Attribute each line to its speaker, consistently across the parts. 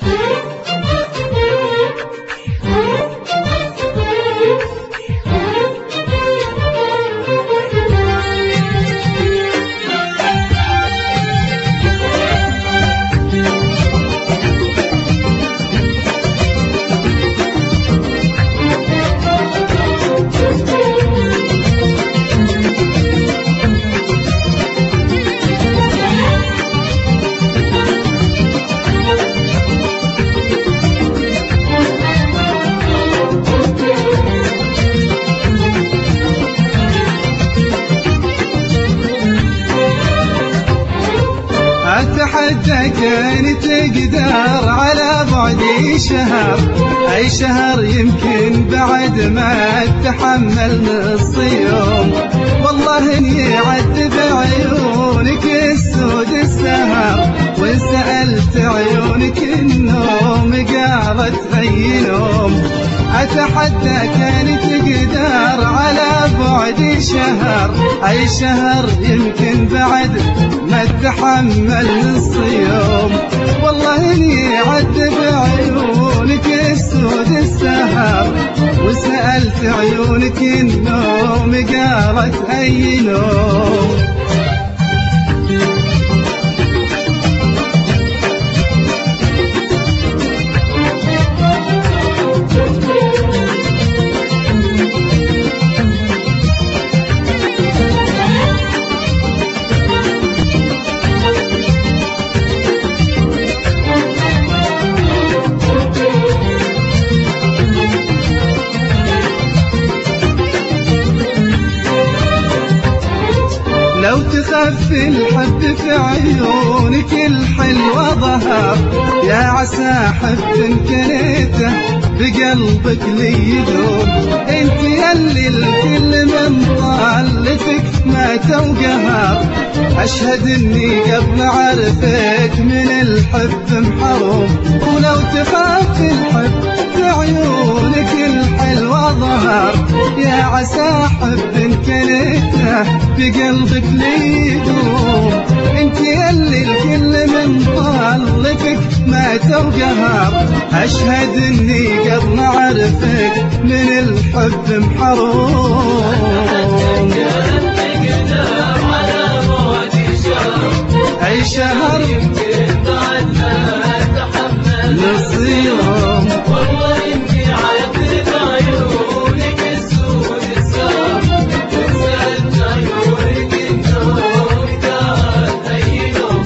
Speaker 1: أتحداك إن تقدر على بعدي شهر، أي شهر يمكن بعد ما تحمل نص يوم، والله إني عد بعيونك السود السهر، وإن سألت عيونك النوم قالت أي نوم. أتحداك إن تقدر على بعدي شهر، أي شهر يمكن بعد ما تحمل نص يوم، والله إني عد بعيونك السود السهر، وسألت عيونك النوم قالت أي نوم. لو تخفي الحب في عيونك الحلوة ظهر، يا عسى حب كريته بقلبك لي يدوم، انت يلي الكل من طالتك مات وقهر، اشهد اني قبل عرفك من الحب محروم. ولو تخفي الحب في عيونك الحلوة ظهر، يا عسى حب كريته بقلبك لي يدوم، انت يلي الكل من طالتك مات وقهر، اشهد اني قبل عرفك من الحب محروم. اي شهر
Speaker 2: يمكن بعد ما تحمل
Speaker 1: نص يوم،
Speaker 2: والله اني عدت عيونك السود السهر، وسألت عيونك النوم قالت أي نوم.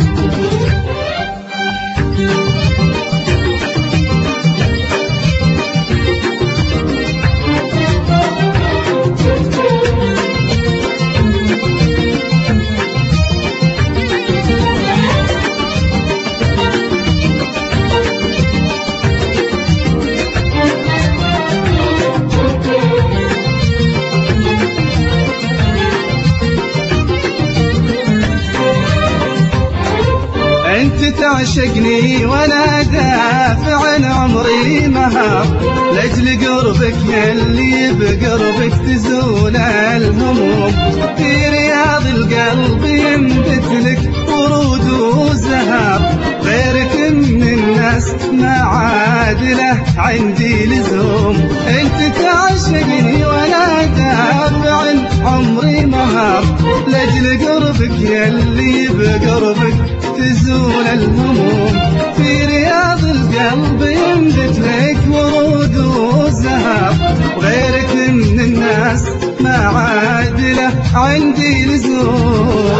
Speaker 1: انت تعشقني وانا دافع عن عمري مهار، لاجل قربك يلي بقربك تزول الهموم، في رياض القلب ينبت لك ورود وزهار، غيرك من الناس ما عاد له عندي لزوم. انت تعشقني وانا دافع عن عمري مهار، لاجل قربك يلي بقربك تزول الهموم، في رياض القلب ينبت لك ورود وزهر، وغيرك من الناس ما عاد له عندي لزوم.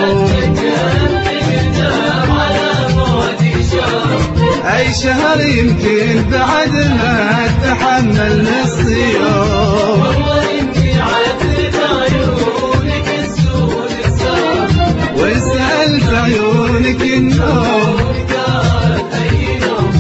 Speaker 1: أي شهر يمكن بعد ما تحمل نص يوم،
Speaker 2: والله إني عدت عيونك السود السهر،
Speaker 1: وسألت عيونك النوم
Speaker 2: قالت أي نوم.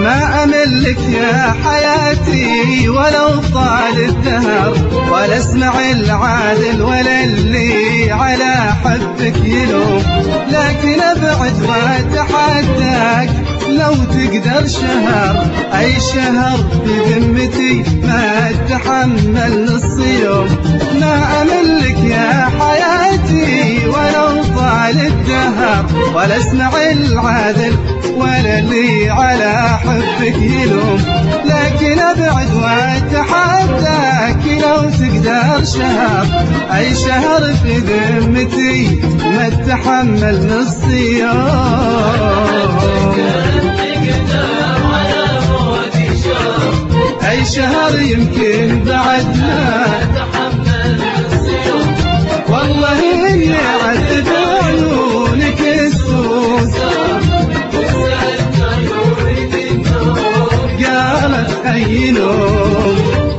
Speaker 1: ما أملك يا حياتي ولو طال الدهر، ولا اسمع العادل ولا اللي على حبك يلوم، لكن أبعد وأتحداك لو تقدر شهر، أي شهر بذمتي ما أتحمل نص يوم. ما أملك يا حياتي ولو طال الدهر، ولا اسمع العادل ولا اللي على حبك يلوم، لكن أبعد وأتحداك لو تقدر شهر، أي شهر في ذمتي ما أتحمل نص يوم. أي شهر يمكن بعد ما
Speaker 2: أتحمل نص يوم،
Speaker 1: والله إني عذب عيونك السود،
Speaker 2: وسألت عيونك النوم،
Speaker 1: قالت أي نوم.